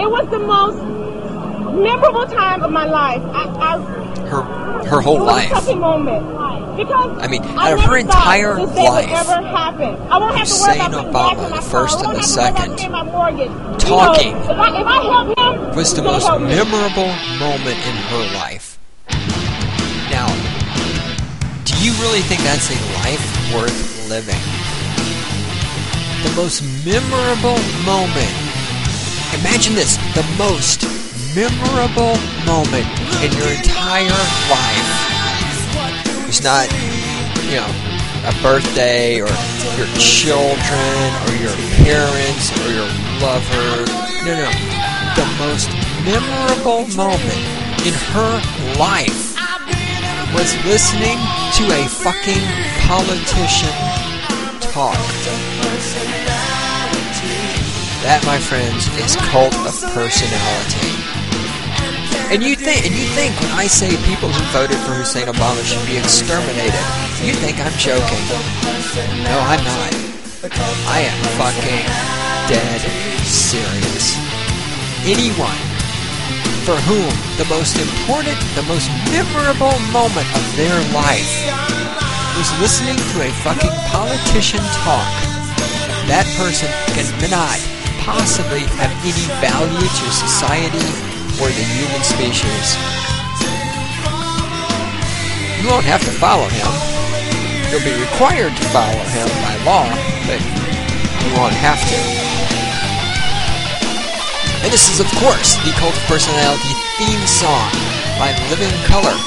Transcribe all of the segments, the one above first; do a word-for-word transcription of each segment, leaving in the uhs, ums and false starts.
it was the most memorable time of my life. I, I, her her whole it was life. a touching moment. Because I mean, I out of never her entire thought this day life, would ever happen. I won't have to worry Hussein about putting Obama, gas in my the first car. I and the won't have to worry about second, paying my mortgage. talking You know, if, I, if I help him, was the he'll most help me. memorable moment in her life. Now, do you really think that's a life worth living? The most memorable moment. Imagine this, the most memorable moment in your entire life. It's not, you know, a birthday or your children or your parents or your lover. No, no. The most memorable moment in her life was listening to a fucking politician talk. That, my friends, is cult of personality. And you think, and you think when I say people who voted for Hussein Obama should be exterminated, you think I'm joking. No, I'm not. I am fucking dead serious. Anyone for whom the most important, the most memorable moment of their life was listening to a fucking politician talk, that person cannot possibly have any value to society or the human species. You won't have to follow him. You'll be required to follow him by law, but you won't have to. And this is, of course, the Cult of Personality theme song by Living Color.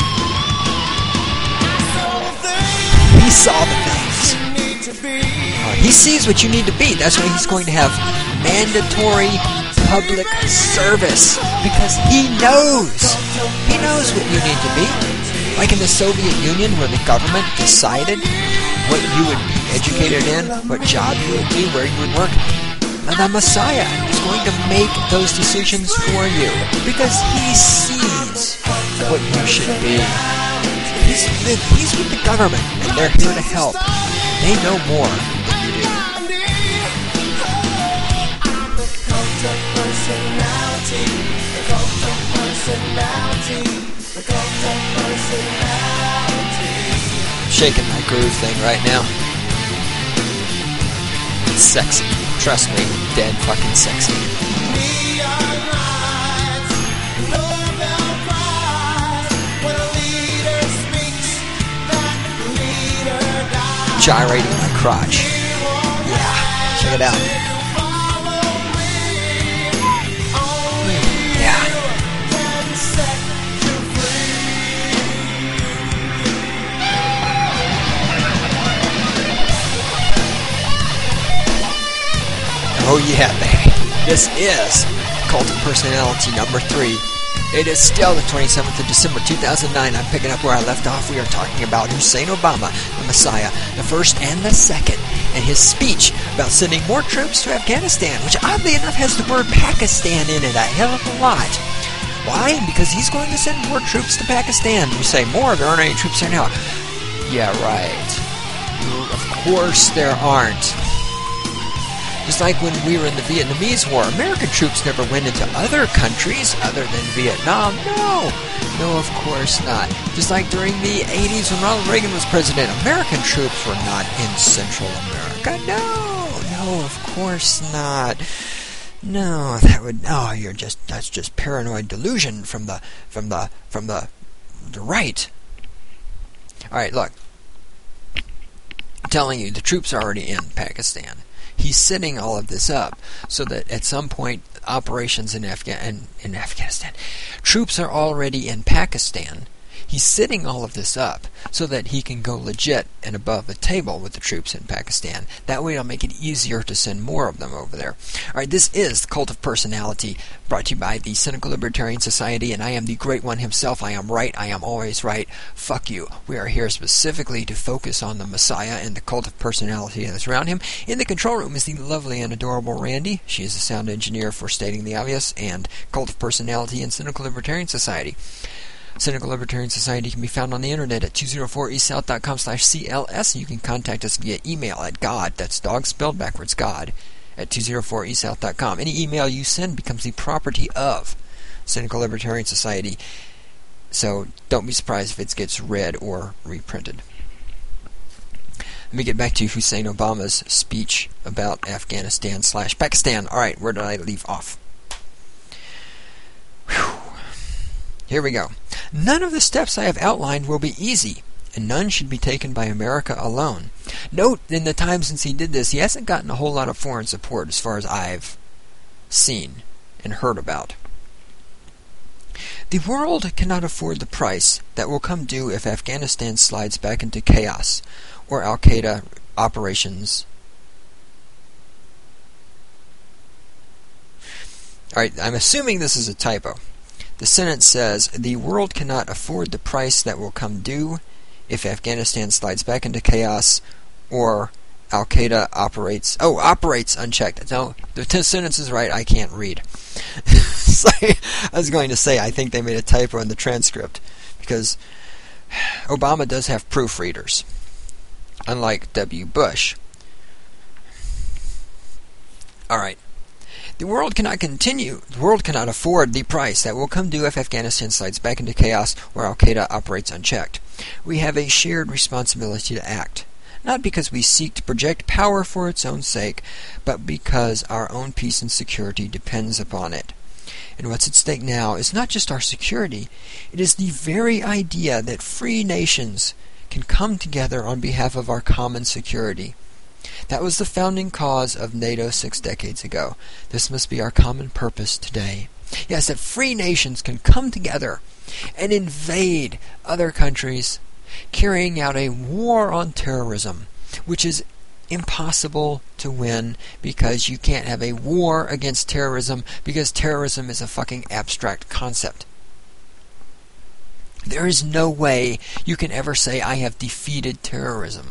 He saw the things. Uh, he sees what you need to be. That's why he's going to have mandatory public service, because he knows. He knows what you need to be. Like in the Soviet Union, where the government decided what you would be educated in, what job you would do, where you would work. The Messiah is going to make those decisions for you, because he sees what you should be. He's, he's with the government, and they're here to help. They know more than you do. Shaking my groove thing right now. It's sexy. Trust me, dead fucking sexy. Gyrating my crotch. Yeah, check it out. Yeah. Oh yeah, baby. This is Cult of Personality number three. It is still the twenty-seventh of December, two thousand nine. I'm picking up where I left off. We are talking about Hussein Obama, the Messiah, the first and the second, and his speech about sending more troops to Afghanistan, which oddly enough has the word Pakistan in it a hell of a lot. Why? Because he's going to send more troops to Pakistan. You say, more? There aren't any troops there now. Yeah, right. Of course there aren't. Just like when we were in the Vietnamese War, American troops never went into other countries other than Vietnam. No, no, of course not. Just like during the eighties when Ronald Reagan was president, American troops were not in Central America. No, no, of course not. No, that would. Oh, you're just. That's just paranoid delusion from the from the from the the right. All right, look. I'm telling you, the troops are already in Pakistan. He's setting all of this up so that at some point operations in, Afga- in, in Afghanistan, troops are already in Pakistan. He's setting all of this up so that he can go legit and above the table with the troops in Pakistan. That way it'll make it easier to send more of them over there. Alright, this is the Cult of Personality, brought to you by the Cynical Libertarian Society, and I am the Great One himself. I am right. I am always right. Fuck you. We are here specifically to focus on the Messiah and the Cult of Personality that's around him. In the control room is the lovely and adorable Randy. She is a sound engineer for Stating the Obvious and Cult of Personality and Cynical Libertarian Society. Cynical Libertarian Society can be found on the internet at two oh four east south dot com slash C L S. You can contact us via email at God, that's dog spelled backwards, God, at two oh four east south dot com. Any email you send becomes the property of Cynical Libertarian Society, so don't be surprised if it gets read or reprinted. Let me get back to Hussein Obama's speech about Afghanistan slash Pakistan. Alright, where did I leave off? Whew. Here we go. None of the steps I have outlined will be easy, and none should be taken by America alone. Note, in the time since he did this, he hasn't gotten a whole lot of foreign support as far as I've seen and heard about. The world cannot afford the price that will come due if Afghanistan slides back into chaos, or Al-Qaeda operations. Alright, I'm assuming this is a typo. The sentence says, the world cannot afford the price that will come due if Afghanistan slides back into chaos, or Al-Qaeda operates... Oh, operates unchecked. No, the t- sentence is right, I can't read. So, I was going to say, I think they made a typo in the transcript, because Obama does have proofreaders, unlike W. Bush. Alright. The world cannot continue, the world cannot afford the price that will come due if Afghanistan slides back into chaos or Al-Qaeda operates unchecked. We have a shared responsibility to act, not because we seek to project power for its own sake, but because our own peace and security depends upon it. And what's at stake now is not just our security, it is the very idea that free nations can come together on behalf of our common security. That was the founding cause of NATO six decades ago. This must be our common purpose today. Yes, that free nations can come together and invade other countries, carrying out a war on terrorism, which is impossible to win because you can't have a war against terrorism because terrorism is a fucking abstract concept. There is no way you can ever say, I have defeated terrorism.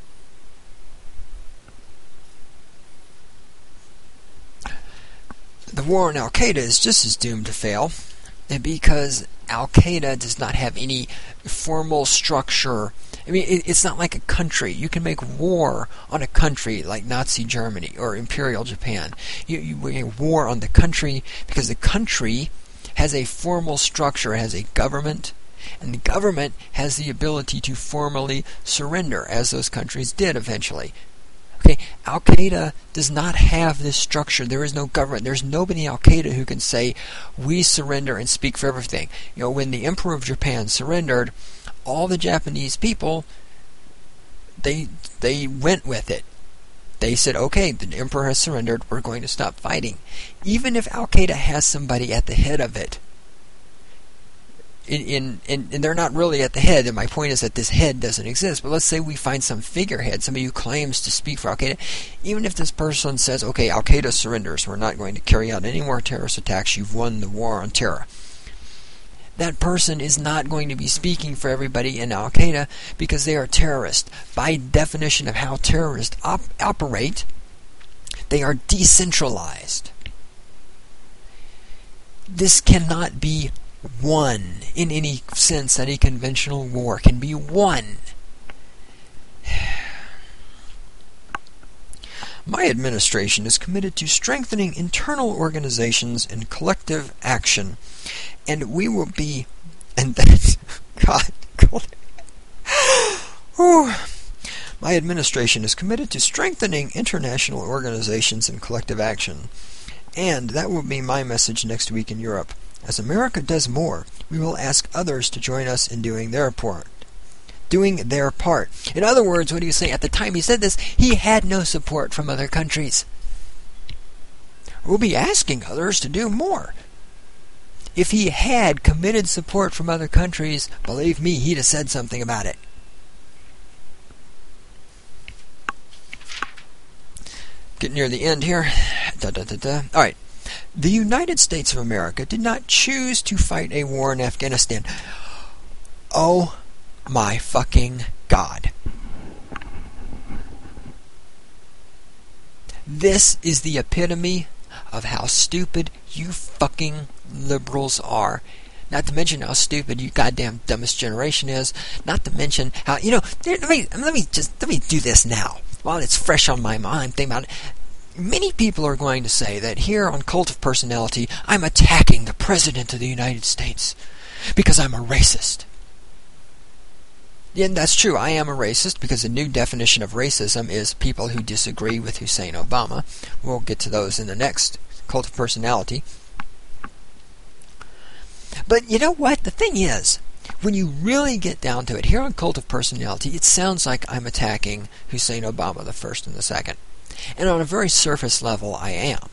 The war on Al-Qaeda is just as doomed to fail, because Al-Qaeda does not have any formal structure. I mean, it, it's not like a country. You can make war on a country like Nazi Germany or Imperial Japan. You, you make war on the country because the country has a formal structure, it has a government, and the government has the ability to formally surrender, as those countries did eventually. Okay, Al-Qaeda does not have this structure. There is no government. There's nobody in Al-Qaeda who can say, we surrender and speak for everything. You know, when the Emperor of Japan surrendered, all the Japanese people, they they went with it. They said, okay, the Emperor has surrendered, we're going to stop fighting. Even if Al-Qaeda has somebody at the head of it, In, in, in, and they're not really at the head, and my point is that this head doesn't exist, but let's say we find some figurehead, somebody who claims to speak for Al-Qaeda. Even if this person says, okay, Al-Qaeda surrenders, we're not going to carry out any more terrorist attacks, you've won the war on terror. That person is not going to be speaking for everybody in Al-Qaeda because they are terrorists. By definition of how terrorists op- operate, they are decentralized. This cannot be won in any sense that a conventional war can be won. My administration is committed to strengthening internal organizations and collective action, and we will be, and then, God, God. Whew. My administration is committed to strengthening international organizations and collective action, and that will be my message next week in Europe. As America does more, we will ask others to join us in doing their part. Doing their part. In other words, what do you say? At the time he said this, he had no support from other countries. We'll be asking others to do more. If he had committed support from other countries, believe me, he'd have said something about it. Getting near the end here. Da, da, da, da. All right. The United States of America did not choose to fight a war in Afghanistan. Oh my fucking God. This is the epitome of how stupid you fucking liberals are. Not to mention how stupid you goddamn dumbest generation is. Not to mention how, you know, let me, let me just, let me do this now. While it's fresh on my mind, think about it. many people are going to say that here on Cult of Personality, I'm attacking the President of the United States because I'm a racist. And that's true, I am a racist, because the new definition of racism is people who disagree with Hussein Obama. We'll get to those in the next Cult of Personality. But you know what? The thing is, when you really get down to it, here on Cult of Personality, it sounds like I'm attacking Hussein Obama, the first and the second. And on a very surface level, I am.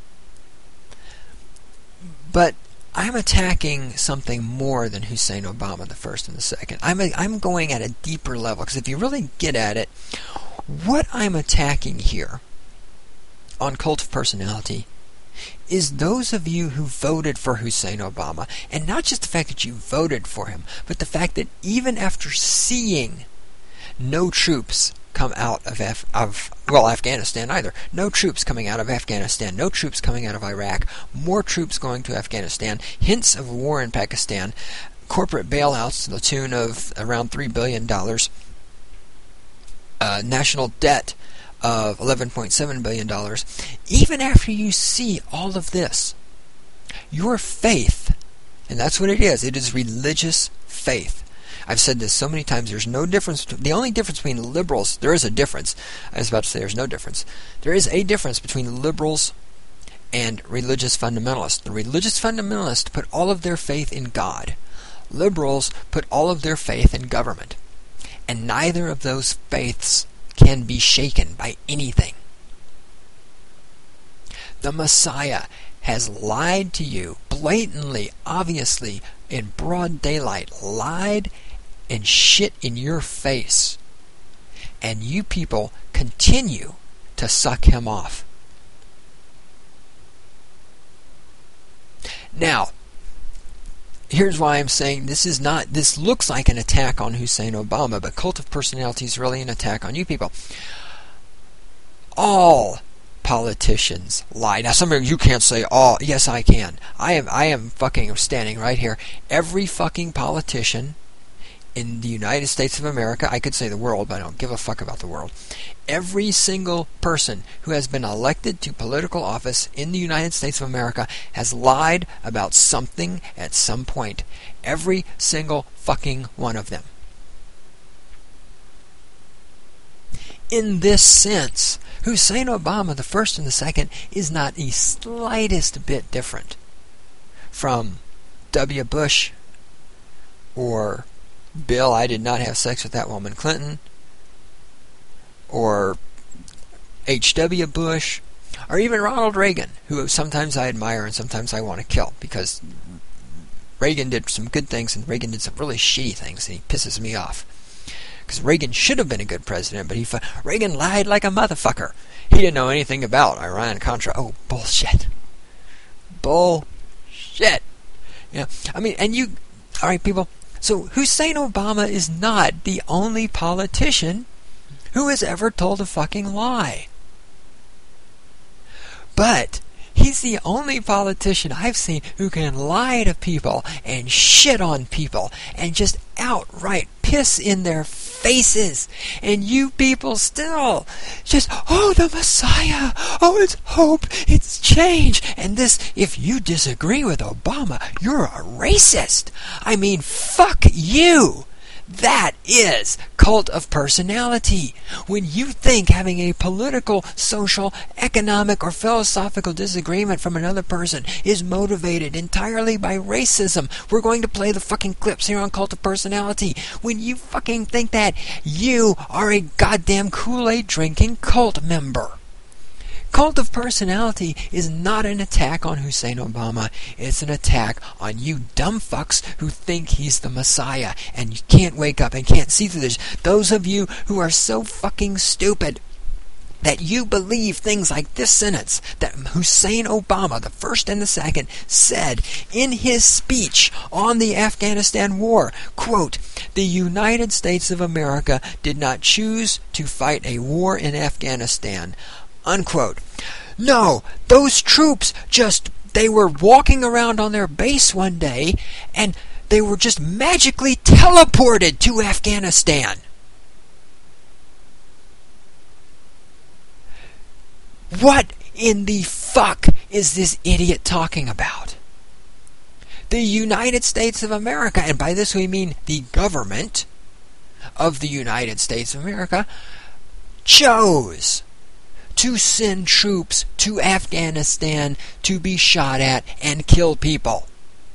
But I'm attacking something more than Hussein Obama, the first and the second. I'm a, I'm going at a deeper level, because if you really get at it, what I'm attacking here on Cult of Personality is those of you who voted for Hussein Obama, and not just the fact that you voted for him, but the fact that even after seeing no troops come out of, Af- of well, Afghanistan either. No troops coming out of Afghanistan. No troops coming out of Iraq. More troops going to Afghanistan. Hints of war in Pakistan. Corporate bailouts to the tune of around three billion dollars. Uh, national debt of eleven point seven billion dollars. Even after you see all of this, your faith, and that's what it is, it is religious faith. I've said this so many times, there's no difference. The only difference between liberals, there is a difference. I was about to say there's no difference. There is a difference between liberals and religious fundamentalists. The religious fundamentalists put all of their faith in God. Liberals put all of their faith in government. And neither of those faiths can be shaken by anything. The Messiah has lied to you blatantly, obviously, in broad daylight, lied and shit in your face, and you people continue to suck him off. Now, here's why I'm saying this is not, this looks like an attack on Hussein Obama, but Cult of Personality is really an attack on you people. All politicians lie. Now, some of you can't say all. Yes, I can. I am. I am fucking standing right here. Every fucking politician in the United States of America, I could say the world, but I don't give a fuck about the world. Every single person who has been elected to political office in the United States of America has lied about something at some point. Every single fucking one of them. In this sense, Hussein Obama, the first and the second, is not the slightest bit different from W. Bush or Bill, I did not have sex with that woman, Clinton, or H W. Bush, or even Ronald Reagan, who sometimes I admire and sometimes I want to kill, because Reagan did some good things and Reagan did some really shitty things, and he pisses me off. Because Reagan should have been a good president, but he Reagan lied like a motherfucker. He didn't know anything about Iran-Contra. Oh, bullshit. Bullshit. Yeah, I mean, and you, all right, people. So Hussein Obama is not the only politician who has ever told a fucking lie. But he's the only politician I've seen who can lie to people and shit on people and just outright piss in their faces. And you people still just, oh, the Messiah, oh, it's hope, it's change. And this, if you disagree with Obama, you're a racist. I mean, fuck you. That is Cult of Personality. When you think having a political, social, economic, or philosophical disagreement from another person is motivated entirely by racism, we're going to play the fucking clips here on Cult of Personality. When you fucking think that, you are a goddamn Kool-Aid drinking cult member. Cult of Personality is not an attack on Hussein Obama. It's an attack on you dumb fucks who think he's the Messiah and you can't wake up and can't see through this. Those of you who are so fucking stupid that you believe things like this sentence that Hussein Obama, the first and the second, said in his speech on the Afghanistan war, quote, "The United States of America did not choose to fight a war in Afghanistan," unquote. No, those troops just, they were walking around on their base one day and they were just magically teleported to Afghanistan. What in the fuck is this idiot talking about? The United States of America, and by this we mean the government of the United States of America, chose to send troops to Afghanistan to be shot at and kill people.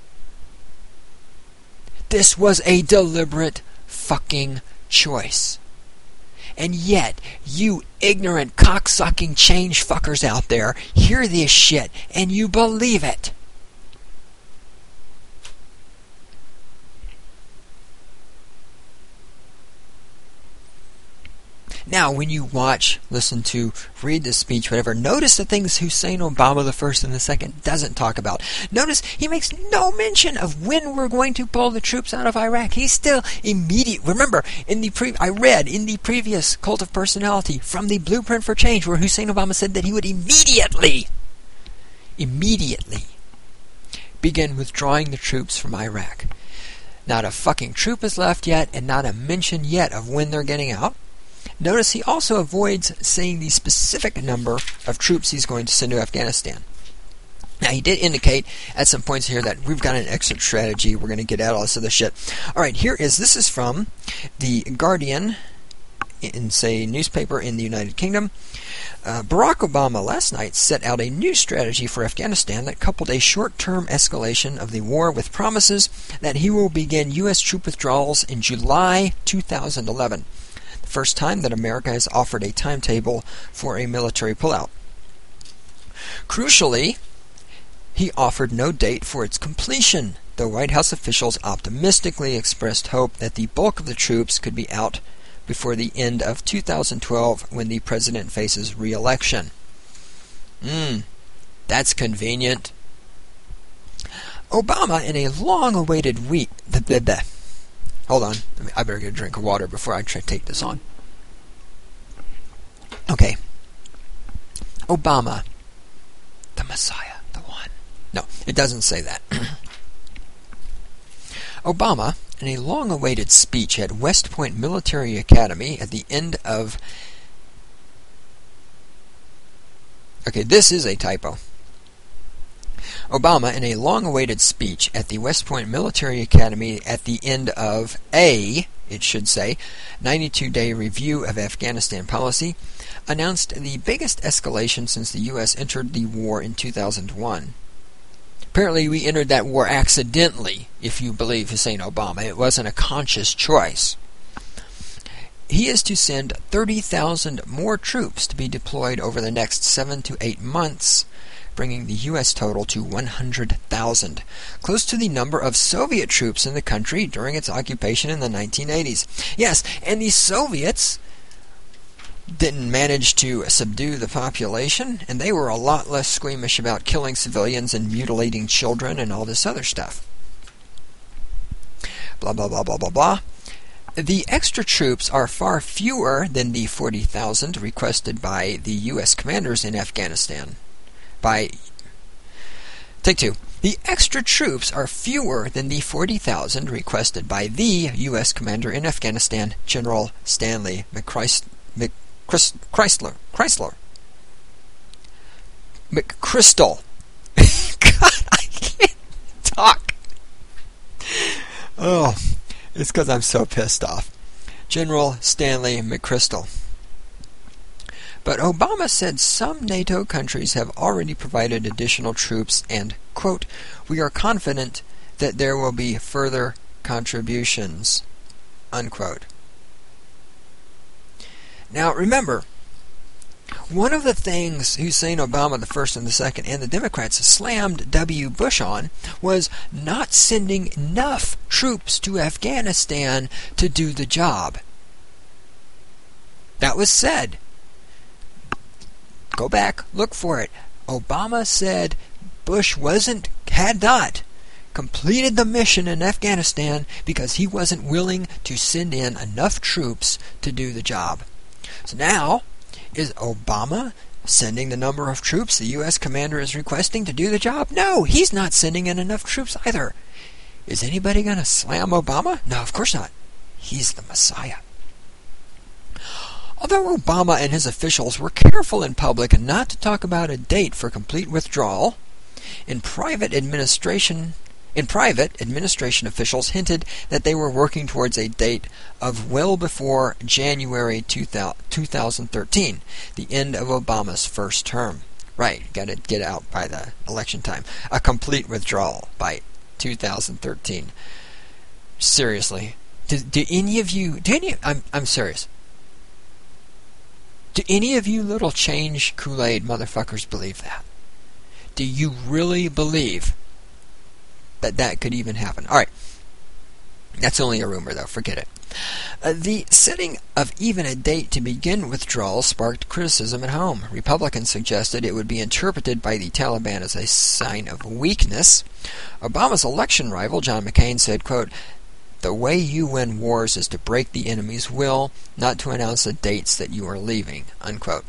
This was a deliberate fucking choice. And yet, you ignorant cocksucking change fuckers out there hear this shit and you believe it. Now, when you watch, listen to, read the speech, whatever, notice the things Hussein Obama the first and the second doesn't talk about. Notice he makes no mention of when we're going to pull the troops out of Iraq. He's still immediate. Remember, in the pre- I read in the previous Cult of Personality from the Blueprint for Change where Hussein Obama said that he would immediately, immediately begin withdrawing the troops from Iraq. Not a fucking troop is left yet, and not a mention yet of when they're getting out. Notice he also avoids saying the specific number of troops he's going to send to Afghanistan. Now, he did indicate at some points here that we've got an exit strategy. We're going to get out all this other shit. All right, here is, this is from The Guardian, in, say, newspaper in the United Kingdom. Uh, Barack Obama last night set out a new strategy for Afghanistan that coupled a short-term escalation of the war with promises that he will begin U S troop withdrawals in July two thousand eleven. First time that America has offered a timetable for a military pullout. Crucially, he offered no date for its completion, though White House officials optimistically expressed hope that the bulk of the troops could be out before the end of two thousand twelve when the president faces re-election. Hmm, that's convenient. Obama, in a long-awaited week... Hold on, I better get a drink of water before I try to take this on. Okay. Obama, the Messiah, the one. No, it doesn't say that. Obama, in a long-awaited speech at West Point Military Academy at the end of... Okay, this is a typo. Obama, in a long-awaited speech at the West Point Military Academy at the end of a, it should say, ninety-two day review of Afghanistan policy, announced the biggest escalation since the U S entered the war in two thousand one. Apparently, we entered that war accidentally, if you believe Hussein Obama. It wasn't a conscious choice. He is to send thirty thousand more troops to be deployed over the next seven to eight months, bringing the U S total to one hundred thousand, close to the number of Soviet troops in the country during its occupation in the nineteen eighties. Yes, and the Soviets didn't manage to subdue the population, and they were a lot less squeamish about killing civilians and mutilating children and all this other stuff. Blah, blah, blah, blah, blah, blah. The extra troops are far fewer than the forty thousand requested by the U S commanders in Afghanistan. By Take two. The extra troops are fewer than the forty thousand requested by the U S commander in Afghanistan, General Stanley McChrysler. Chrysler. Chrysler. McChrystal. God, I can't talk. Oh, it's because I'm so pissed off. General Stanley McChrystal. But Obama said some NATO countries have already provided additional troops and, quote, "we are confident that there will be further contributions," unquote. Now, remember, one of the things Hussein Obama the first and the second and the Democrats slammed W. Bush on was not sending enough troops to Afghanistan to do the job. That was said. Go back, look for it. Obama said Bush wasn't, had not completed the mission in Afghanistan because he wasn't willing to send in enough troops to do the job. So now, is Obama sending the number of troops the U S commander is requesting to do the job? No, he's not sending in enough troops either. Is anybody going to slam Obama? No, of course not. He's the Messiah. Although Obama and his officials were careful in public not to talk about a date for complete withdrawal, in private administration in private administration officials hinted that they were working towards a date of well before January two thousand thirteen, the end of Obama's first term. Right, got to get out by the election time. A complete withdrawal by two thousand thirteen. Seriously, do, do any of you? Do any? I'm I'm serious. Do any of you little change Kool-Aid motherfuckers believe that? Do you really believe that that could even happen? All right, that's only a rumor, though. Forget it. Uh, the setting of even a date to begin withdrawal sparked criticism at home. Republicans suggested it would be interpreted by the Taliban as a sign of weakness. Obama's election rival, John McCain, said, quote, "The way you win wars is to break the enemy's will, not to announce the dates that you are leaving," unquote.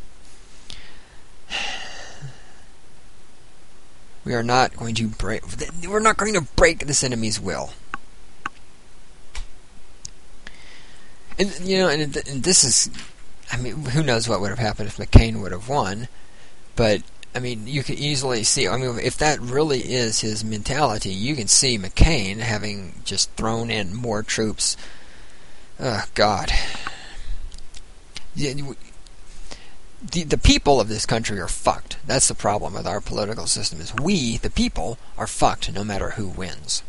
We are not going to break. We're not going to break this enemy's will. And you know, and, and this is, I mean, who knows what would have happened if McCain would have won? But I mean, you can easily see. I mean, if that really is his mentality, you can see McCain having just thrown in more troops. Oh God. The, the, the people of this country are fucked. That's the problem with our political system, is we, the people, are fucked no matter who wins.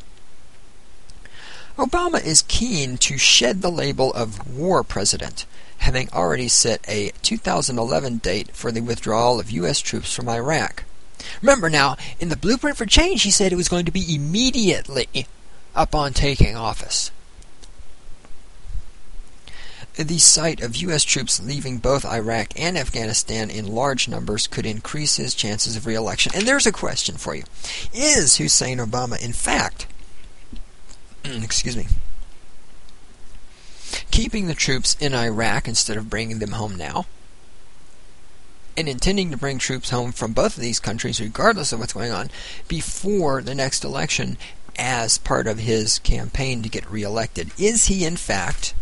Obama is keen to shed the label of war president, having already set a two thousand eleven date for the withdrawal of U S troops from Iraq. Remember now, in the Blueprint for Change, he said it was going to be immediately upon taking office. The sight of U S troops leaving both Iraq and Afghanistan in large numbers could increase his chances of re-election. And there's a question for you. Is Hussein Obama, in fact, excuse me, keeping the troops in Iraq instead of bringing them home now, and intending to bring troops home from both of these countries, regardless of what's going on, before the next election as part of his campaign to get reelected? Is he, in fact,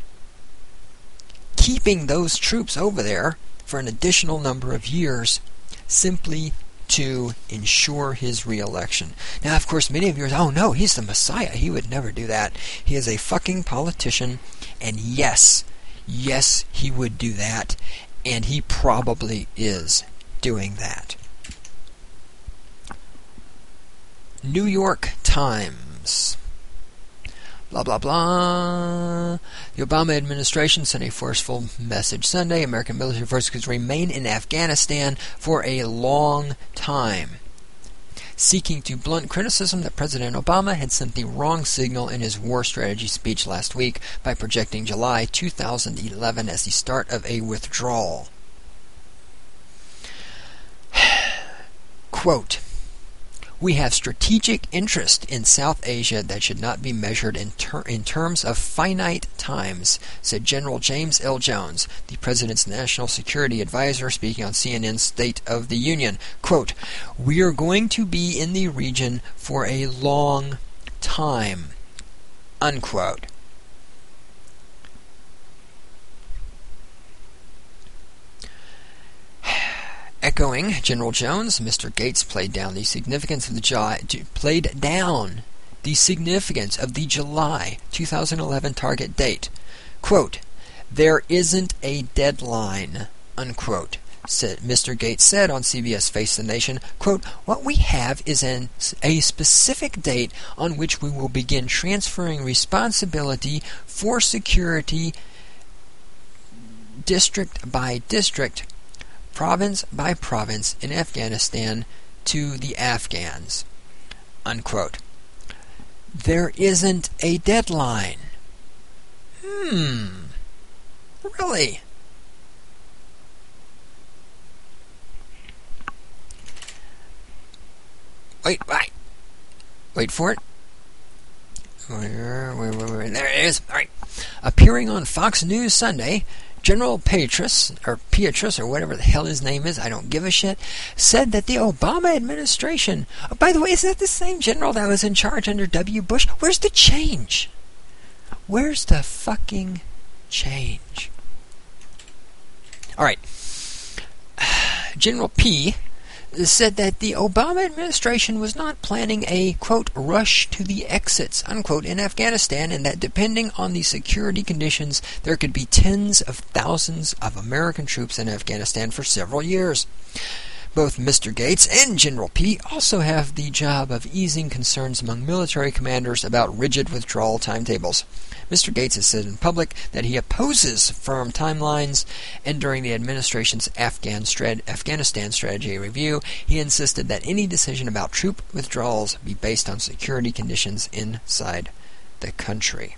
keeping those troops over there for an additional number of years simply to ensure his re-election? Now, of course, many of you are, oh no, he's the Messiah. He would never do that. He is a fucking politician, and yes, yes, he would do that, and he probably is doing that. New York Times. Blah, blah, blah. The Obama administration sent a forceful message Sunday. American military forces could remain in Afghanistan for a long time, seeking to blunt criticism that President Obama had sent the wrong signal in his war strategy speech last week by projecting July two thousand eleven as the start of a withdrawal. Quote, "We have strategic interest in South Asia that should not be measured in, ter- in terms of finite times," said General James L. Jones, the President's National Security Advisor, speaking on C N N's State of the Union. Quote, "We are going to be in the region for a long time," unquote. Echoing General Jones, Mister Gates played down the significance of the July, played down the significance of the July two thousand eleven target date. Quote, "There isn't a deadline," unquote, said Mister Gates said on C B S Face the Nation. Quote, "What we have is an, a specific date on which we will begin transferring responsibility for security district by district, province by province in Afghanistan to the Afghans," unquote. There isn't a deadline. Hmm. Really? Wait, wait. Wait for it. Where, where, where, where? There it is. All right. Appearing on Fox News Sunday, General Petraeus, or Petraeus, or whatever the hell his name is, I don't give a shit, said that the Obama administration, oh, by the way, is that the same general that was in charge under W. Bush? Where's the change? Where's the fucking change? All right. General P said that the Obama administration was not planning a, quote, rush to the exits, unquote, in Afghanistan, and that depending on the security conditions, there could be tens of thousands of American troops in Afghanistan for several years. Both Mister Gates and General P also have the job of easing concerns among military commanders about rigid withdrawal timetables. Mister Gates has said in public that he opposes firm timelines, and during the administration's Afghan strat- Afghanistan strategy review, he insisted that any decision about troop withdrawals be based on security conditions inside the country.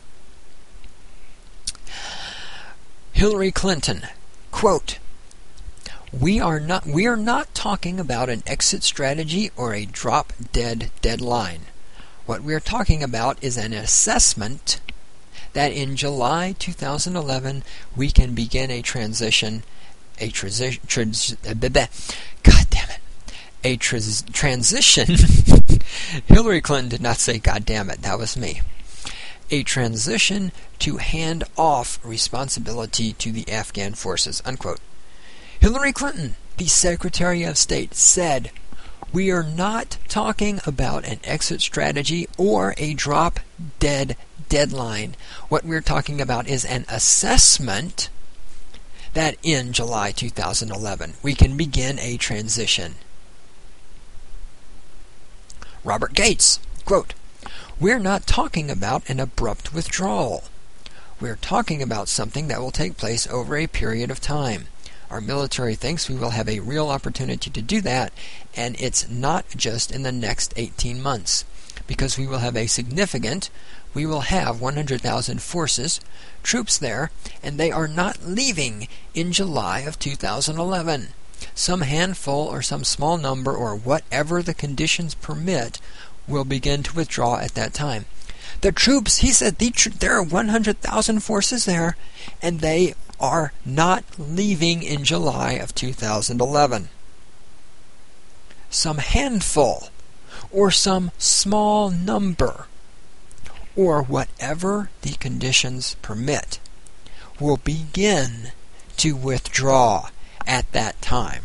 Hillary Clinton, quote, We are not we are not talking about an exit strategy or a drop-dead deadline. What we are talking about is an assessment that in July two thousand eleven we can begin a transition, a transition, trans, God damn it, a trans, transition. Hillary Clinton did not say God damn it, that was me. A transition to hand off responsibility to the Afghan forces, unquote. Hillary Clinton, the Secretary of State, said, We are not talking about an exit strategy or a drop-dead deadline. What we're talking about is an assessment that in July two thousand eleven we can begin a transition. Robert Gates, quote, We're not talking about an abrupt withdrawal. We're talking about something that will take place over a period of time. Our military thinks we will have a real opportunity to do that, and it's not just in the next eighteen months, because we will have a significant, we will have one hundred thousand forces, troops there, and they are not leaving in July of two thousand eleven. Some handful or some small number or whatever the conditions permit will begin to withdraw at that time. The troops, he said, the tr- there are one hundred thousand forces there, and they are not leaving in July of two thousand eleven. Some handful, or some small number, or whatever the conditions permit, will begin to withdraw at that time.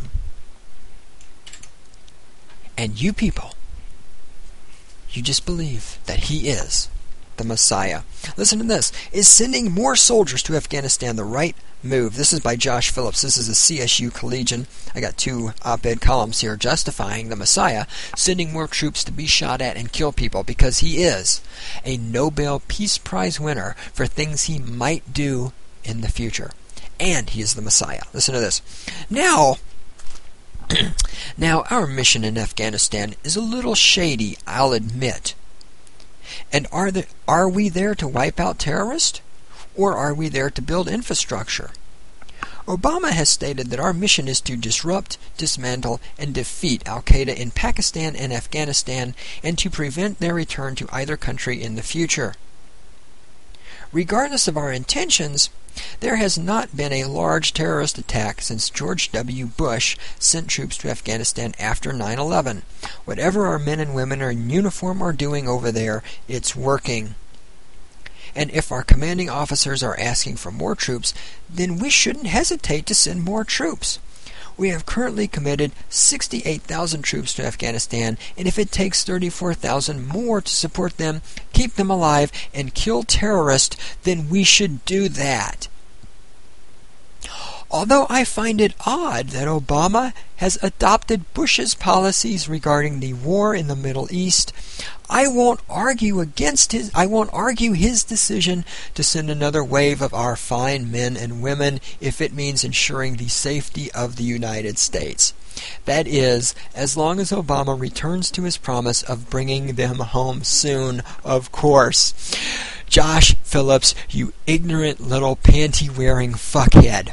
And you people, you just believe that he is the Messiah. Listen to this. Is sending more soldiers to Afghanistan the right move? This is by Josh Phillips. This is a C S U collegian. I got two op-ed columns here justifying the Messiah sending more troops to be shot at and kill people because he is a Nobel Peace Prize winner for things he might do in the future. And he is the Messiah. Listen to this. Now, now our mission in Afghanistan is a little shady, I'll admit. And are the, are we there to wipe out terrorists? Or are we there to build infrastructure? Obama has stated that our mission is to disrupt, dismantle, and defeat al-Qaeda in Pakistan and Afghanistan, and to prevent their return to either country in the future. Regardless of our intentions, there has not been a large terrorist attack since George W. Bush sent troops to Afghanistan after nine eleven. Whatever our men and women in uniform are doing over there, it's working. And if our commanding officers are asking for more troops, then we shouldn't hesitate to send more troops. We have currently committed sixty-eight thousand troops to Afghanistan, and if it takes thirty-four thousand more to support them, keep them alive, and kill terrorists, then we should do that. Although I find it odd that Obama has adopted Bush's policies regarding the war in the Middle East, I won't argue against his I won't argue his decision to send another wave of our fine men and women if it means ensuring the safety of the United States. That is, as long as Obama returns to his promise of bringing them home soon, of course. Josh Phillips, you ignorant little panty-wearing fuckhead.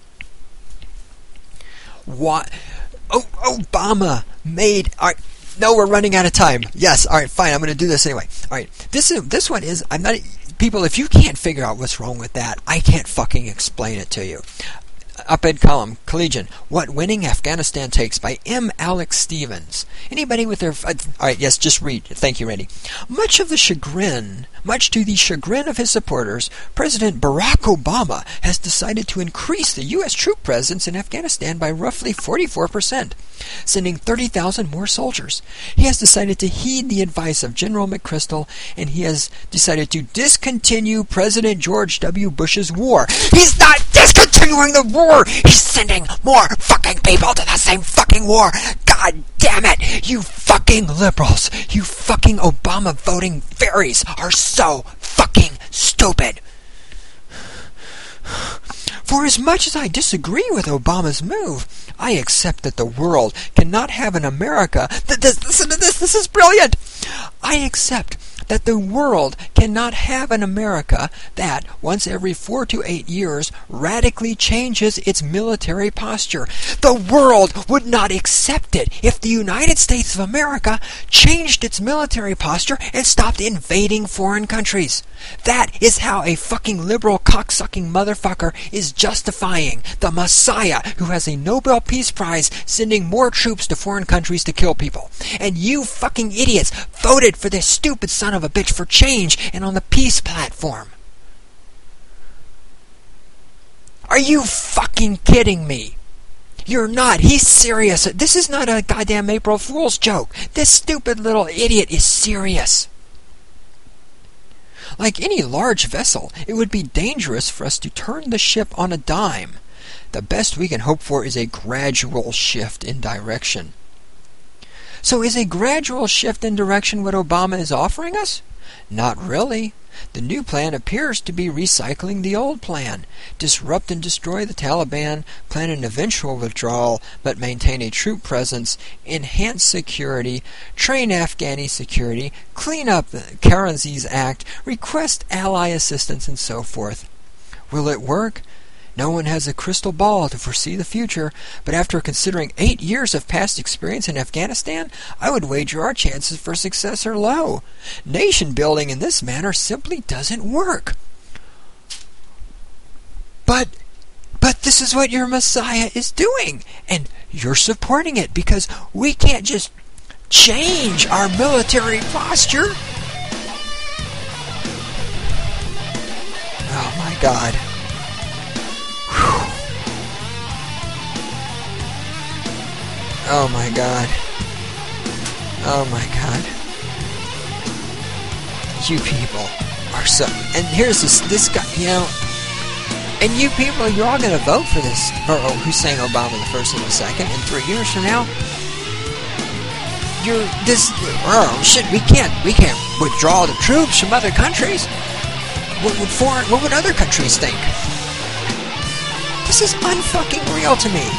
What? Oh, Obama made... All right, no, we're running out of time. Yes, all right, fine, I'm going to do this anyway. All right, this is this one is... I'm not... People, if you can't figure out what's wrong with that, I can't fucking explain it to you. op-ed column, Collegian, What Winning Afghanistan Takes by M. Alex Stevens. Anybody with their... Uh, all right, yes, just read. Thank you, Randy. Much of the chagrin, much to the chagrin of his supporters, President Barack Obama has decided to increase the U S troop presence in Afghanistan by roughly forty-four percent, sending thirty thousand more soldiers. He has decided to heed the advice of General McChrystal, and he has decided to discontinue President George W. Bush's war. He's not discontinuing the war! He's sending more fucking people to the same fucking war! God damn it! You fucking liberals! You fucking Obama voting fairies are so fucking stupid! For as much as I disagree with Obama's move, I accept that the world cannot have an America... Th- this, listen to this, this is brilliant! I accept that the world cannot have an America that, once every four to eight years, radically changes its military posture. The world would not accept it if the United States of America changed its military posture and stopped invading foreign countries. That is how a fucking liberal cocksucking motherfucker is justifying the Messiah who has a Nobel Peace Prize sending more troops to foreign countries to kill people. And you fucking idiots voted for this stupid son of a bitch for change and on the peace platform. Are you fucking kidding me? You're not. He's serious. This is not a goddamn April Fool's joke. This stupid little idiot is serious. Like any large vessel, it would be dangerous for us to turn the ship on a dime. The best we can hope for is a gradual shift in direction. So is a gradual shift in direction what Obama is offering us? Not really. The new plan appears to be recycling the old plan. Disrupt and destroy the Taliban, plan an eventual withdrawal, but maintain a troop presence, enhance security, train Afghani security, clean up the Karzai's Act, request ally assistance, and so forth. Will it work? No one has a crystal ball to foresee the future, but after considering eight years of past experience in Afghanistan, I would wager our chances for success are low. Nation building in this manner simply doesn't work. But, but this is what your Messiah is doing, and you're supporting it because we can't just change our military posture. Oh my God. Oh my God. Oh my God. You people are so... And here's this, this guy, you know... And you people, you're all going to vote for this, for Hussein Obama the first and the second, and three years from now, you're this... Oh shit, we can't, we can't withdraw the troops from other countries. What would foreign, what would other countries think? This is unfucking real to me.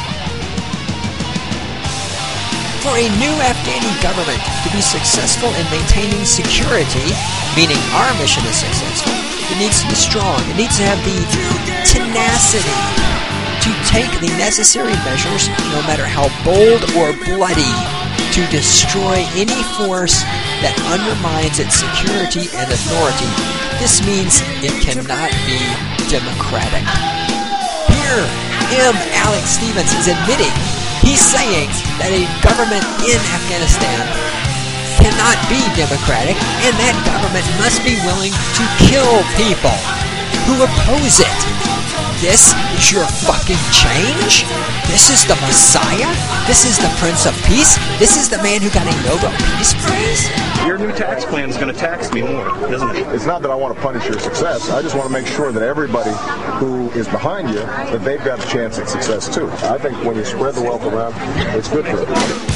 For a new Afghani government to be successful in maintaining security, meaning our mission is successful, it needs to be strong. It needs to have the tenacity to take the necessary measures, no matter how bold or bloody, to destroy any force that undermines its security and authority. This means it cannot be democratic. Here, M. Alex Stevens is admitting, he's saying that a government in Afghanistan cannot be democratic, and that government must be willing to kill people who oppose it. This is your fucking change? This is the Messiah? This is the Prince of Peace? This is the man who got a Nobel Peace Prize? Your new tax plan is going to tax me more, isn't it? It's not that I want to punish your success. I just want to make sure that everybody who is behind you, that they've got a chance at success too. I think when you spread the wealth around, it's good for everybody.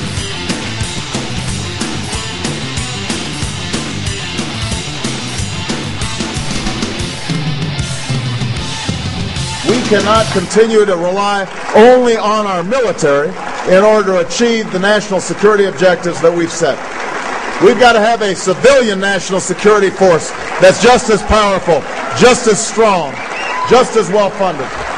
We cannot continue to rely only on our military in order to achieve the national security objectives that we've set. We've got to have a civilian national security force that's just as powerful, just as strong, just as well funded.